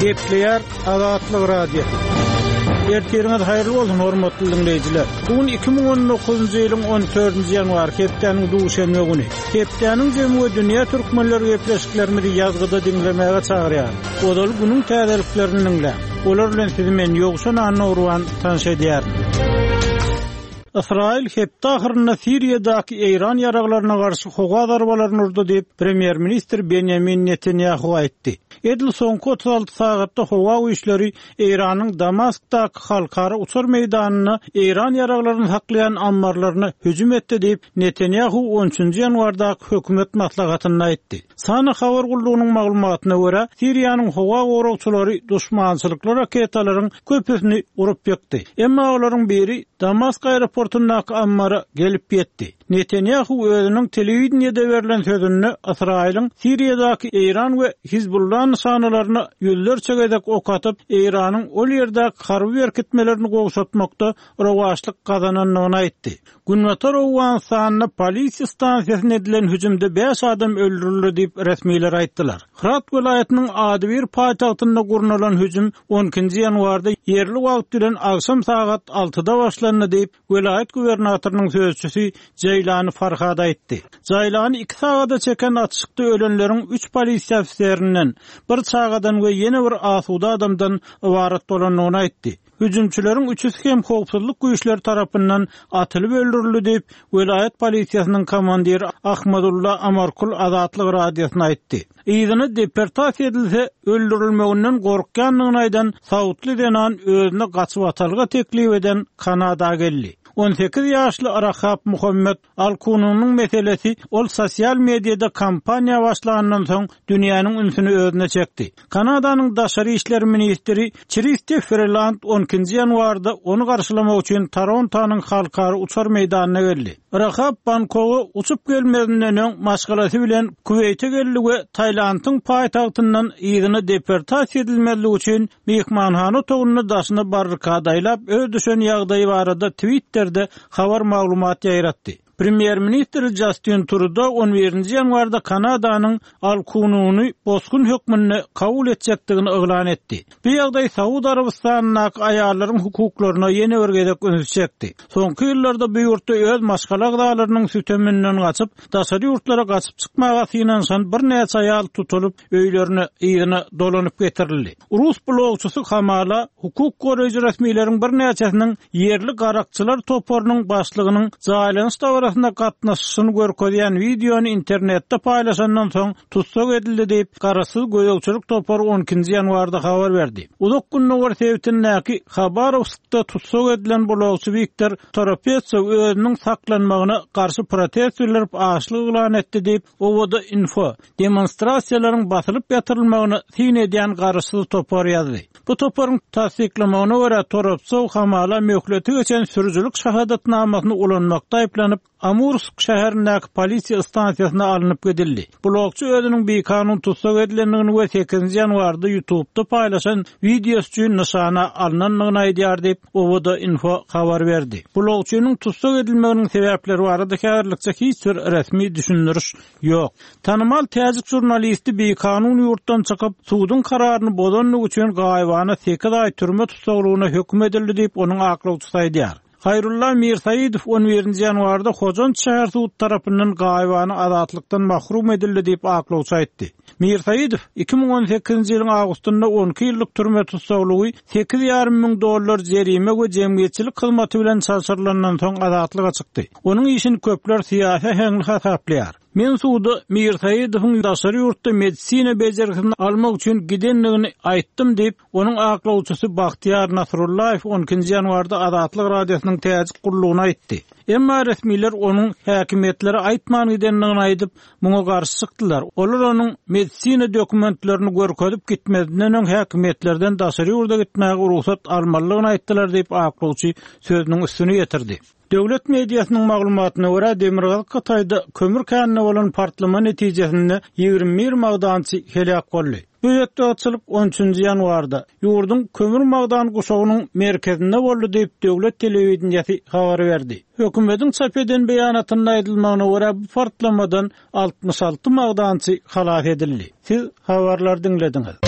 Kepler Azatlyk Radio. Erteriňiz haýyrly bolsun hormatly dinleýijiler. Bugün 2019-njy ýylyň 14-nji ýanwar hepdeniň duşanby güni. Hepdeniň jemgy dünýä türkmenleri gepleşiklerini ýazgyda dinlemäge çagyrýar. Odal bunyň täzeliklerini dinlä. Olar bilen sizi men ýogşan anawruan tanış edýär. İsrail hepde ahyrynda Siriýadaky Eýran ýaraglaryna garşy howa darbalaryny urdy diýip Premier Minister Benjamin Netanyahu aýtdy. Edil soňky 36 sagatda howa güýçleri Eýranyň Damaskdaky halkara uçar meýdanyna Eýran ýaraglaryny saklaýan ambarlaryna hüjüm etdi diýip Netanyahu 13-nji ýanwardaky hökümet maslahatyny aýtdy. Sana habar gullugynyň maglumatyna görä, Siriýanyň howa goragçylary duşmançylyklar raketalaryň köpüsini urup ýekdi. Emma olaryň biri Damask aeroportundaky ammara gelip ýetdi. Netanyahu özüniň telewizionyada berilen sözünde İsrail'in Siriýadaky Eýran we Hizbullah nişanalaryny ýüllerçe gedek ok atyp Eýranyň ol ýerdäki harby berkitmelerini gowşatmakda rowaçlyk gazananyny aýtdy. Günbatar owan sanyna polisiýa stansiýasyna edilen hüjümde 5 adam öldürildi diýip resmiler aýtdylar. Hirat welaýatynyň Adybir paýtagtynda gurnulan hüjüm 12-nji ýanwarda ýerli wagt bilen akşam saat 6-da başlandy diýip welaýat gubernatorynyň sözçüsi Ceylan Farhad aýtdy. Ceylan 2 sagada çeken atışykda ölenleriň 3 polisiýa ofiserinden, bir çagadan we ýene bir asuda adamdan ibaret bolanyny aýtdy. Hüjümçüleriň üçüsi hem howpsuzlyk güýçleri tarapyndan atylyp öldürildi diýip welaýat polisiýasynyň komandiri Ahmadullah Amarkul Azatlyk radiosyna aýtdy. Ýygyny deportasiýa edilse öldürilmeginden gorkýanlygyny aýdan Saudly denan özüne gaçyp atalga teklip eden Kanada geldi. 18 ýaşly Rahab Muhammed Al-Kununun meselesi ol sosial mediada kampaniýa başlanandan soň dünýäniň ünsüni özüne çekdi. Kanadanyň daşary işler ministri Chrystia Freeland 12-nji ýanwarda onu garşylamak üçin Torontonyň halkara uçar meýdanyna geldi. Rahab Bangkoga uçup gelmedinden öň maşgalasy bilen Kuweyt'e geldi we Taýlandyň paýtagtyndan ýygyny deportasiýa edilmeli üçin mehmanhana togunyny daşyna barrikadaýlap öz düşen ýagdaýy barada Twitter'de habar maglumaty ýaratdy. Premier Minister Justin Trudeau 11-nji ýanwarda Kanadanyň Al-Kununy boskun hökmüni kabul etjekdigini eglan etdi. Bu ýagdaý Saudi Arabistanyň aýallaryň hukuklaryna ýene bir gezek öňe çekdi. Soňky ýyllarda bu ýurtda öz maşgala gydalarynyň süteminden gaçyp, daşary ýurtlara gaçyp çykmaga synansan bir näçe aýal tutulyp öýlerini ýygyny dolanyp getirildi. Rus blogçusy Hamala hukuk goraýjy resmiýetiň bir näçesiniň ýerli garakçylar toparynyň başlygynyň jaýlanyş arasında gatnaşyşyny görkezýän videony internetde paýlaşandan soň tutsak edildi diýip Garasy Goýokçylyk topary 12-nji ýanwarda habar berdi. Uzak günler sebäpdinki Habarovskda tutsak edilen blogçy Viktor Toropetsev özüniň saklanmagyna garşy protest bildirip aşlyk elan etdi diýip Ovoda Info demonstrasiýalaryň basylyp ýatyrylmagyny tin edýän Garasy topary ýazdy. Bu toparyň tasdiklamagyna görä Toropetsev Hamala möhleti geçen sürüjülük şahadatnamasyny ulanmakda aýplanyp Amursk şäherindäki polisiýa stansiýasyna alınıp gedildi. Blogçy özüniň bir kanun tutsak edilendigini we 8-nji ýanwarda YouTube'da paýlaşan videosy üçin nişana alynanyny aýdýar diýip Ovoda Info habar berdi. Blogçynyň tutsak edilmeginiň sebäpleri barada häzirlikçe hiç bir resmi düşündiriş ýok. Tanymal täzik jurnalisti bir kanun ýurtdan çykyp suwdyň kararyny bozanlyk üçin gaýbana 8 aý türme tutsaklygyna hökm edildi diýip onuň aklawçysy aýdýar. Hayrullah Mirsaýedow 11-nji ýanwarda Hojan şäher suwdy tarapyndan gaýbany azatlykdan mahrum edildi diýip aklawçy aýtdy. Mirsaýedow 2018-nji ýylyň awgustynda 12 ýyllyk türme tutsaklygy $8,5 miň jerime we jemgyýetçilik hyzmaty bilen çarşyrylandan soň azatlyga çykdy. Onuň işini köpler syýasy heňli hasaplaýar. Men suwdy Mirsaýedowyň daşary ýurtda medisina bejerikini almak üçin gidenligini aýtdym diýip onuň aklawçysy Bahtiýar Nasrullayew 12-nji ýanwarda Azatlyk radiosynyň täzik gurulugyna aýtdy. Emma resmiler onuň häkimetlere aýtman gidenligini aýdyp muňa garşy çykdylar. Olar onuň medisina dokumentlerini görkezip gitmedinden öň häkimetlerden daşary ýurda gitmäge ruhsat almalygyny aýtdylar diýip aklawçy sözüniň üstüne ýetirdi. Döwlet mediasynyň maglumatyna görä Demirgal Kataýda kömür känine bolan partlama netijesinde 21 magdançy helak boldy. Bu ýetdiňçilik 13-nji ýanwarda ýurdun kömür magdan guşagynyň merkezinde boldy diýip döwlet telewizionyasy habar berdi. Hökümetiň çap eden beýanatynda aýdylmagyna görä bu partlamadan 66 magdançy halat edildi. Siz habarlar dinlediňiz.